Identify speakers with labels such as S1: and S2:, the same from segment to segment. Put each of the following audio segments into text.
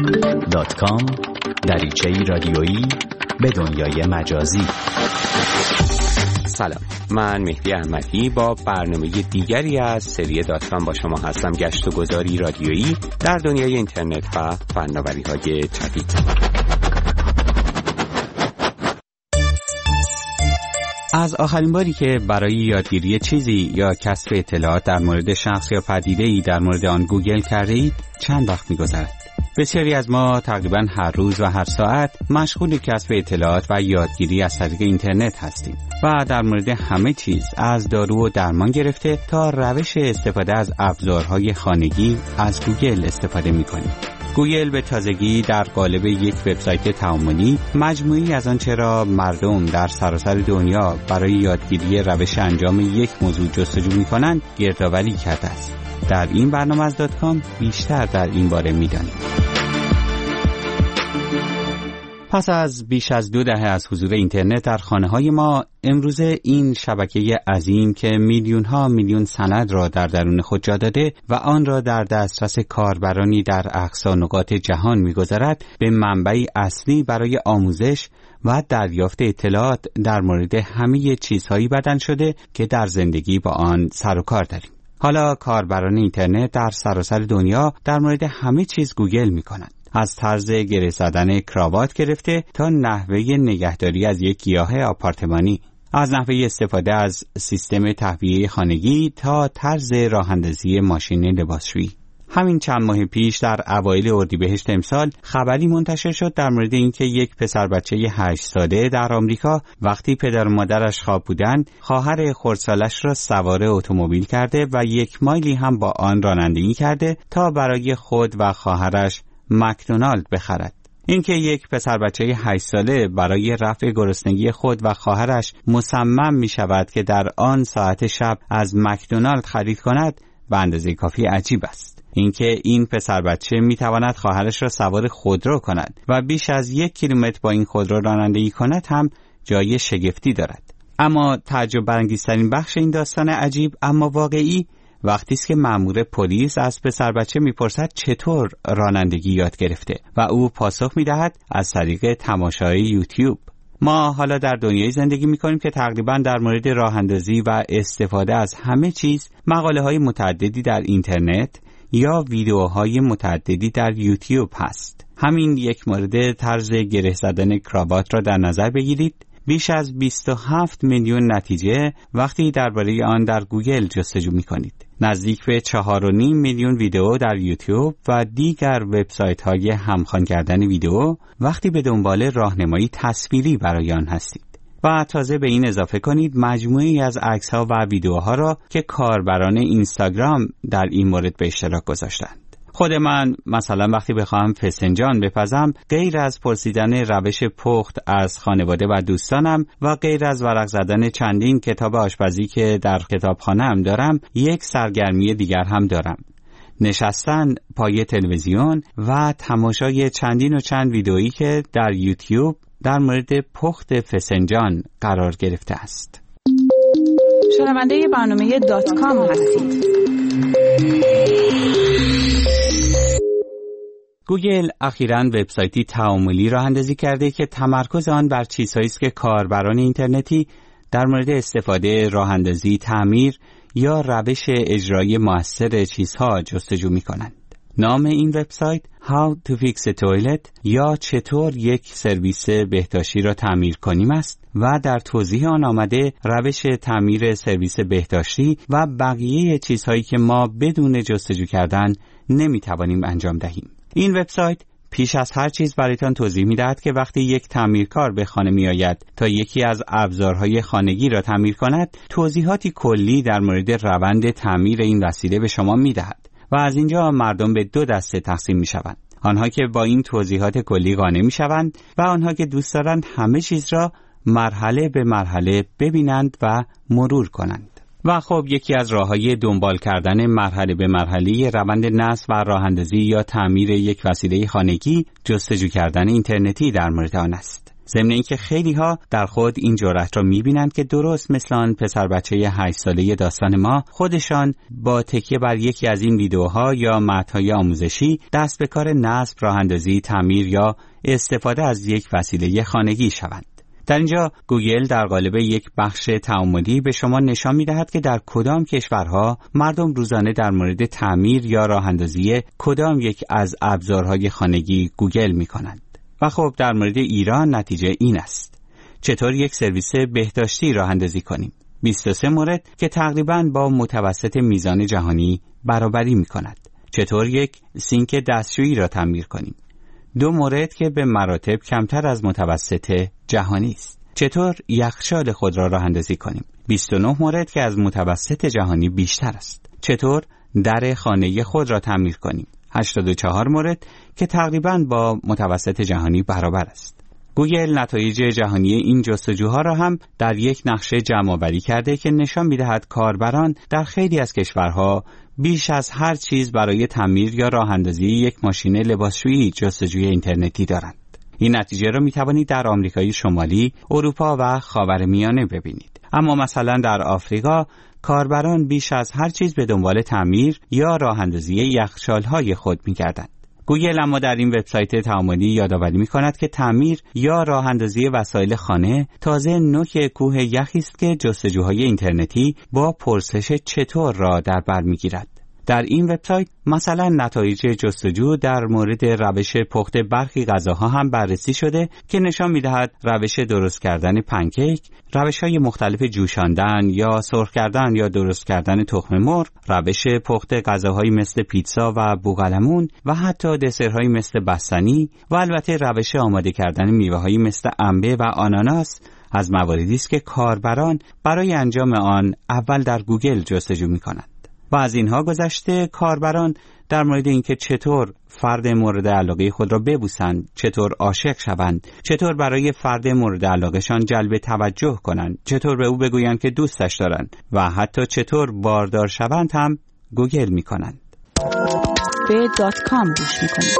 S1: www.facebook.com دریچه‌ای رادیویی به دنیای مجازی.
S2: سلام، من مهدی احمدی با برنامه دیگری از سری داتکام با شما هستم. گشت و گذاری رادیویی در دنیای اینترنت و فناوری‌های جدید. از آخرین باری که برای یادگیری چیزی یا کسب اطلاعات در مورد شخص یا پدیده‌ای در مورد آن گوگل کرده اید چند وقت می‌گذرد؟ بسیاری از ما تقریباً هر روز و هر ساعت مشغول کسب اطلاعات و یادگیری از طریق اینترنت هستیم و در مورد همه چیز از دارو و درمان گرفته تا روش استفاده از ابزارهای خانگی از گوگل استفاده می‌کنیم. گوگل به تازگی در قالب یک وبسایت تعاملی مجموعی از آنچه را مردم در سراسر دنیا برای یادگیری روش انجام یک موضوع جستجو می‌کنند گردآوری کرده است. در این برنامه از داتکام بیشتر در این باره می‌دانیم. پس از بیش از 2 دهه از حضور اینترنت در خانه‌های ما، امروزه این شبکه عظیم که میلیون‌ها میلیون سند را در درون خود جا داده و آن را در دسترس کاربرانی در اقصا نقاط جهان می‌گذارد، به منبعی اصلی برای آموزش و دریافت اطلاعات در مورد همه چیزهایی بدل شده که در زندگی با آن سر و کار داریم. حالا کاربران اینترنت در سراسر دنیا در مورد همه چیز گوگل می‌کنند. از طرز گره زدن کراوات گرفته تا نحوه نگهداری از یک گیاه آپارتمانی، از نحوه استفاده از سیستم تهویه خانگی تا طرز راه‌اندازی ماشین لباسشویی. همین چند ماه پیش در اوایل اردیبهشت امسال خبری منتشر شد در مورد اینکه یک پسر بچه 8 ساله در آمریکا وقتی پدر و مادرش خواب بودند، خواهر خردسالش را سوار اتومبیل کرده و 1 مایلی هم با آن رانندگی کرده تا برای خود و خواهرش مکدونالد بخرد. اینکه یک پسر بچه 8 ساله برای رفع گرسنگی خود و خواهرش مصمم می شود که در آن ساعت شب از مکدونالد خرید کند به اندازه کافی عجیب است. اینکه این پسر بچه می تواند خواهرش را سوار خودرو کند و بیش از 1 کیلومتر با این خودرو رانندگی کند هم جای شگفتی دارد. اما تعجب برانگیزترین بخش این داستان عجیب اما واقعی وقتی است که مأمور پلیس از پسر بچه میپرسد چطور رانندگی یاد گرفته و او پاسخ میدهد از طریق تماشای یوتیوب. ما حالا در دنیای زندگی میکنیم که تقریبا در مورد راه اندازی و استفاده از همه چیز مقاله‌های متعددی در اینترنت یا ویدیوهای متعددی در یوتیوب هست. همین یک مورد طرز گره زدن کراوات را در نظر بگیرید. بیش از 27 میلیون نتیجه وقتی درباره آن در گوگل جستجو می‌کنید. نزدیک به 4.5 میلیون ویدیو در یوتیوب و دیگر وبسایت‌های همخوان کردن ویدیو وقتی به دنبال راهنمایی تصویری برای آن هستید. و تازه به این اضافه کنید مجموعی از عکس‌ها و ویدیوها را که کاربران اینستاگرام در این مورد به اشتراک گذاشتند. خود من مثلا وقتی بخواهم فسنجان بپزم، غیر از پرسیدن روش پخت از خانواده و دوستانم و غیر از ورق زدن چندین کتاب آشپزی که در کتابخانه‌ام دارم، یک سرگرمی دیگر هم دارم: نشستن پای تلویزیون و تماشای چندین و چند ویدئویی که در یوتیوب در مورد پخت فسنجان قرار گرفته است.
S3: شنونده برنامه داتکام هستید.
S2: گوگل اخیراً وبسایتی تعاملی راه اندازی کرده که تمرکز آن بر چیزهایی است که کاربران اینترنتی در مورد استفاده، راه اندازی، تعمیر یا روش اجرای مؤثر چیزها جستجو می‌کنند. نام این وبسایت How to Fix a Toilet یا چطور یک سرویس بهداشتی را تعمیر کنیم است و در توضیح آن آمده روش تعمیر سرویس بهداشتی و بقیه چیزهایی که ما بدون جستجو کردن نمی‌توانیم انجام دهیم. این وبسایت پیش از هر چیز برایتان توضیح می‌دهد که وقتی یک تعمیرکار به خانه می‌آید تا یکی از ابزارهای خانگی را تعمیر کند، توضیحاتی کلی در مورد روند تعمیر این وسیله به شما می‌دهد و از اینجا مردم به 2 دسته تقسیم می‌شوند: آنها که با این توضیحات کلی قانع می‌شوند و آنها که دوست دارند همه چیز را مرحله به مرحله ببینند و مرور کنند. و خب یکی از راه‌های دنبال کردن مرحله به مرحله روند نصب و راه‌اندازی یا تعمیر یک وسیله خانگی جستجو کردن اینترنتی در مورد آن است. ضمن اینکه خیلی ها در خود این جرأت را می‌بینند که درست مثل آن پسر بچه 8 ساله داستان ما، خودشان با تکیه بر یکی از این ویدیوها یا متن‌های آموزشی دست به کار نصب، راه‌اندازی، تعمیر یا استفاده از یک وسیله خانگی شوند. در اینجا گوگل در قالب یک بخش تعاملی به شما نشان می‌دهد که در کدام کشورها مردم روزانه در مورد تعمیر یا راه‌اندازی کدام یک از ابزارهای خانگی گوگل می‌کنند. و خب در مورد ایران نتیجه این است. چطور یک سرویس بهداشتی راه اندازی کنیم؟ 23 مورد که تقریباً با متوسط میزان جهانی برابری می کند. چطور یک سینک دستشویی را تعمیر کنیم؟ 2 مورد که به مراتب کمتر از متوسط جهانی است. چطور یخچال خود را راه اندازی کنیم؟ 29 مورد که از متوسط جهانی بیشتر است. چطور در خانه خود را تعمیر کنیم؟ 84 مورد که تقریباً با متوسط جهانی برابر است. گوگل نتایج جهانی این جستجوها را هم در یک نقشه جمع‌آوری کرده که نشان می‌دهد کاربران در خیلی از کشورها بیش از هر چیز برای تعمیر یا راه‌اندازی یک ماشین لباسشویی جستجوی اینترنتی دارند. این نتیجه را می‌توانید در آمریکای شمالی، اروپا و خاورمیانه ببینید. اما مثلا در آفریقا کاربران بیش از هر چیز به دنبال تعمیر یا راه‌اندازی یخچال‌های خود می‌گردند. گوگل اما در این وبسایت تعاملی یادآوری می‌کند که تعمیر یا راه‌اندازی وسایل خانه تازه نوک کوه یخی است که جستجوهای اینترنتی با پرسش چطور را در بر می‌گیرد. در این وبسایت مثلا نتایج جستجو در مورد روش پخت برخی غذاها هم بررسی شده که نشان می‌دهد روش درست کردن پنکیک، روش‌های مختلف جوشاندن یا سرخ کردن یا درست کردن تخم مرغ، روش پخت غذاهایی مثل پیتزا و بوقلمون و حتی دسرهایی مثل بستنی و البته روش آماده کردن میوه‌هایی مثل انبه و آناناس از مواردی است که کاربران برای انجام آن اول در گوگل جستجو می‌کنند. و از اینها گذشته کاربران در مورد اینکه چطور فرد مورد علاقه خود را ببوسند، چطور عاشق شوند، چطور برای فرد مورد علاقهشان جلب توجه کنند، چطور به او بگویند که دوستش دارند و حتی چطور باردار شوند هم گوگل می‌کنند.
S3: به .com گوش می‌کنید.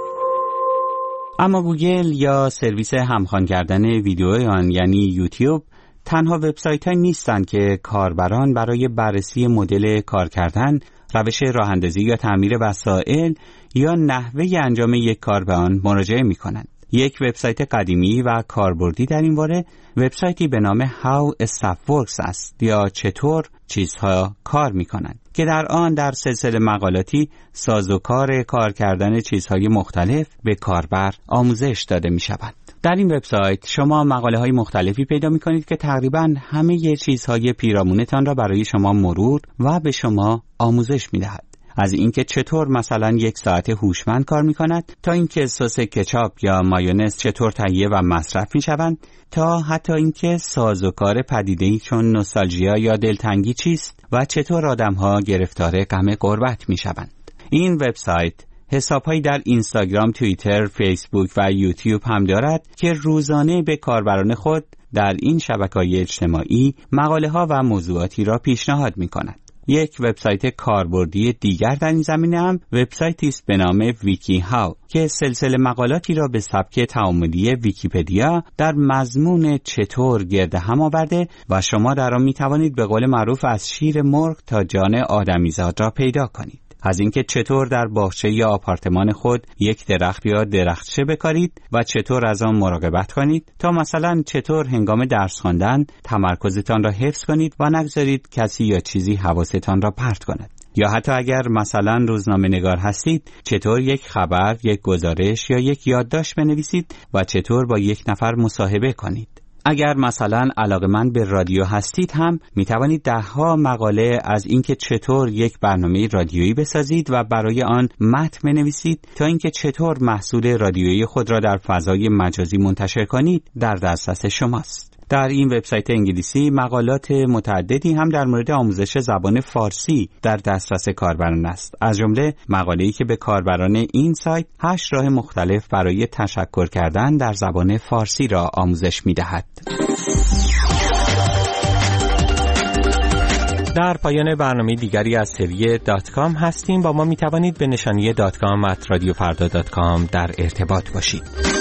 S2: اما گوگل یا سرویس همخوان کردن ویدیو آن یعنی یوتیوب تنها وبسایت‌هایی نیستند که کاربران برای بررسی مدل کار کردن، روش راه‌اندازی یا تعمیر وسایل یا نحوه انجام یک کار به آن مراجعه می‌کنند. یک وبسایت قدیمی و کاربردی در این باره وبسایتی به نام How Stuff Works است یا چطور چیزها کار می‌کنند که در آن در سلسله مقالاتی سازوکار کار کردن چیزهای مختلف به کاربر آموزش داده می‌شود. در این وبسایت شما مقاله‌های مختلفی پیدا می‌کنید که تقریباً همه چیزهای پیرامونتان را برای شما مرور و به شما آموزش می‌دهد. از اینکه چطور مثلا یک ساعت هوشمند کار می‌کند تا اینکه سس کچاپ یا مایونز چطور تهیه و مصرف می‌شوند تا حتی اینکه سازوکار پدیده‌ای چون نوستالژیا یا دلتنگی چیست و چطور آدم‌ها گرفتار غم غربت می‌شوند. این وبسایت حساب‌هایی در اینستاگرام، توییتر، فیسبوک و یوتیوب هم دارد که روزانه به کاربران خود در این شبکه‌های اجتماعی مقاله‌ها و موضوعاتی را پیشنهاد می‌کند. یک وبسایت کاربردی دیگر در این زمینه هم وبسایتی است به نام ویکی هاو که سلسله مقالاتی را به سبک تعاملی ویکی‌پدیا در مضمون چطور گرد هم آورده و شما در آن می‌توانید به قول معروف از شیر مرغ تا جان آدمیزاد را پیدا کنید. از اینکه چطور در باغچه یا آپارتمان خود یک درخت یا درختچه بکارید و چطور از آن مراقبت کنید تا مثلا چطور هنگام درس خواندن تمرکزتان را حفظ کنید و نگذارید کسی یا چیزی حواستان را پرت کند. یا حتی اگر مثلا روزنامه‌نگار هستید چطور یک خبر، یک گزارش یا یک یادداشت بنویسید و چطور با یک نفر مصاحبه کنید. اگر مثلا علاقه‌مند به رادیو هستید هم میتوانید ده‌ها مقاله از اینکه چطور یک برنامه رادیویی بسازید و برای آن متن بنویسید تا اینکه چطور محصول رادیویی خود را در فضای مجازی منتشر کنید در دسترس شماست. در این وبسایت انگلیسی مقالات متعددی هم در مورد آموزش زبان فارسی در دسترس کاربران است. از جمله مقاله‌ای که به کاربران این سایت 8 راه مختلف برای تشکر کردن در زبان فارسی را آموزش می‌دهد. در پایان برنامه دیگری از سری .com هستیم. با ما می‌توانید به نشانی .com@radiofarda.com در ارتباط باشید.